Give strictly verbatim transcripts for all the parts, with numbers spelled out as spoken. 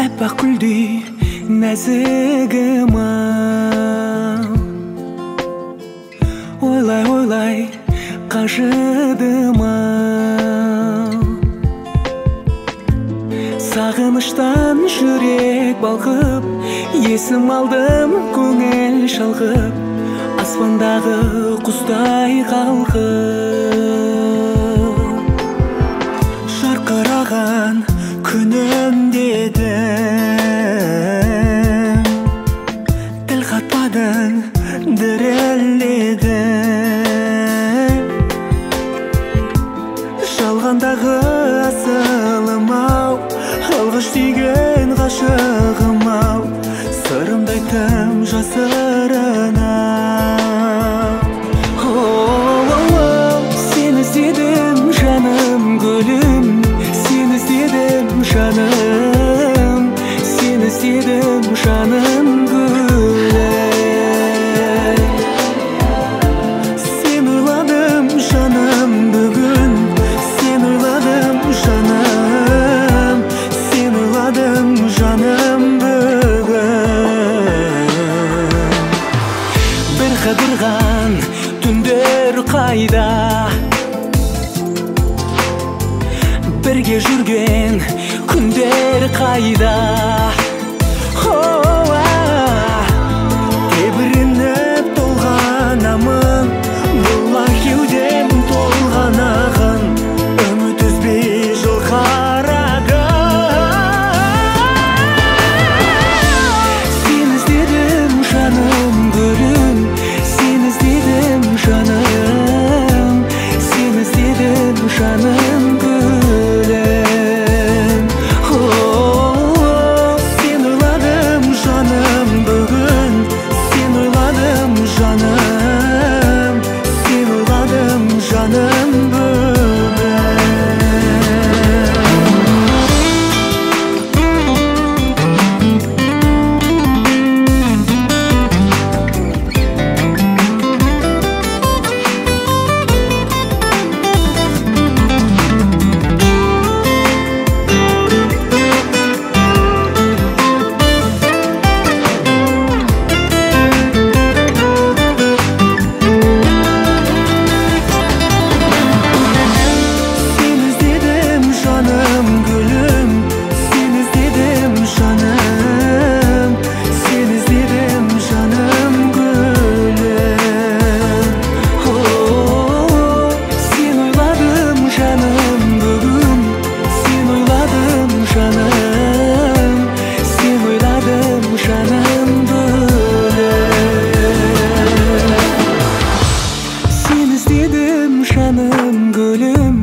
Әппақ гүлдей нәзігім ау, ойлай ойлай қажыдым ау. Сағыныштан жүрек балқып, есім алдым көңіл шалқып, аспандағы құстай қалқып. Жарқыраған күнім дедің, тіл қатпадың, дірілдедің. Жалғандағы асылым ау, алғаш сүйген ғашығым ау, сырымды айттым жасырына. Сені іздедім жаным гүлім, сені іздедім жаным, сені іздедім жаным гүлім. Сені ойладым жаным бүгін, сені ойладым жаным, сені ойладым жаным бүгін. Бір қыдырған түндер қайда, бірге жүрген күндер қайда. Тебірініп толғанамын, бұла кеудем толған ағын, үміт үзбей жыл қарағым. Сені іздедім жаным гүлім, сені іздедім жаным, сені іздедім жаным гүлім. Сені ойладым жаным бүгін, сені ойладым жаным, сені ойладым жаным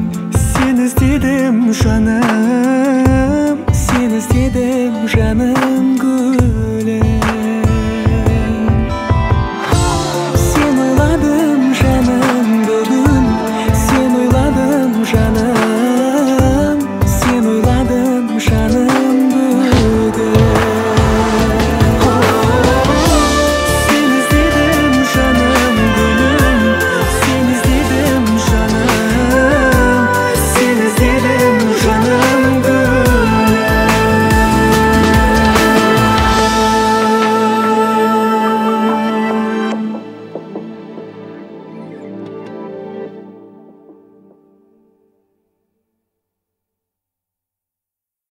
жаным, сені іздедім жаным.